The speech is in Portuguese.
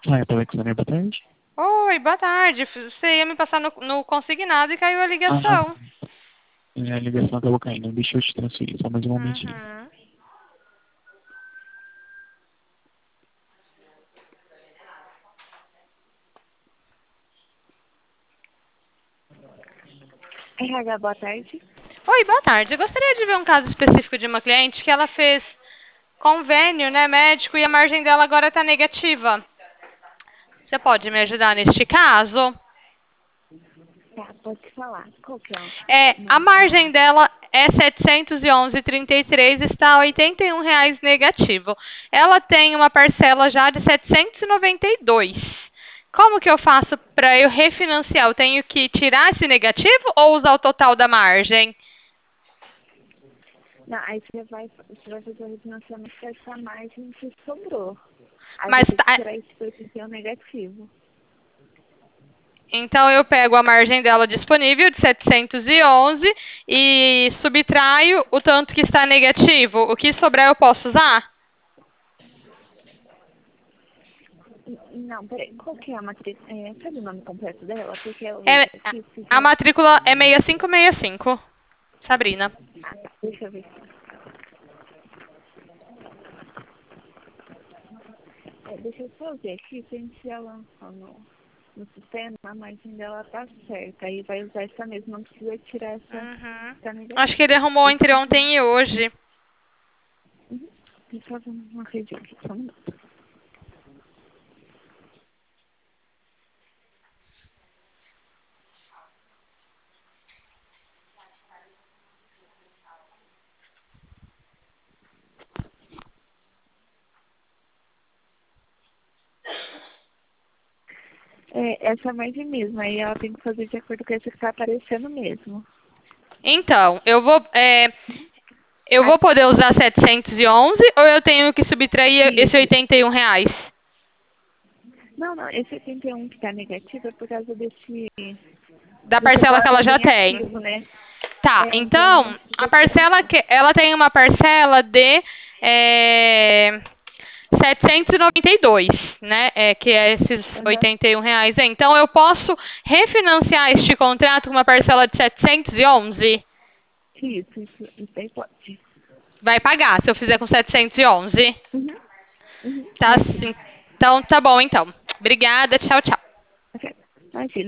Ah, é, Alexandre, boa tarde. Oi, boa tarde. Você ia me passar no consignado e caiu a Ah, ligação. a ligação acabou caindo. Deixa eu te transferir, só mais um momentinho. Uhum. RH, boa tarde. Oi, boa tarde. Eu gostaria de ver um caso específico de uma cliente que ela fez convênio, né, médico, e a margem dela agora está negativa. Você pode me ajudar neste caso? Tá, pode falar. Qual que é o A nome? margem dela é 711,33, está R$ 81 negativo. Ela tem uma parcela já de 792. Como que eu faço para eu refinanciar? Eu tenho que tirar esse negativo ou usar o total da margem? Não, aí você vai fazer o refinanciamento com essa margem que sobrou. Aí vai Mas ter que tirar esse coeficiente negativo. então eu pego a margem dela disponível de 711 e subtraio o tanto que está negativo. O que sobrar eu posso usar? Não, peraí, qual que é a matrícula? Sabe o nome completo dela? Porque eu vejo É, aqui, se a já... matrícula é 6565. Sabrina. Ah, tá, deixa eu ver. Deixa eu só ver aqui, se a gente já lançou no sistema, a margem dela tá certa. Aí vai usar essa mesma, não precisa tirar essa Uhum. que tá Acho negativa. que ele arrumou Deixa eu entre conferir. ontem e hoje. Uhum. Deixa eu fazer uma revisão aqui, só um minuto. Essa margem mesmo, aí ela tem que fazer de acordo com essa que tá aparecendo mesmo. Então, eu Ah, vou poder usar 711 ou eu tenho que subtrair esse isso. R$ 81? Não, não, esse 81 que tá negativo é por causa Da do parcela total que que ela já tem tem. ativo, né? Tá, Então não então, a precisa tirar. parcela que ela tem uma parcela de é, 792, né? Que é esses Aham. R$ 81. Então, eu posso refinanciar este contrato com uma parcela de 711? Isso aí pode. Vai pagar se eu fizer com 711? Uhum. Uhum. Tá Vai sim. sim. Então, tá bom, então. Obrigada, tchau, tchau. Ok. Imagina.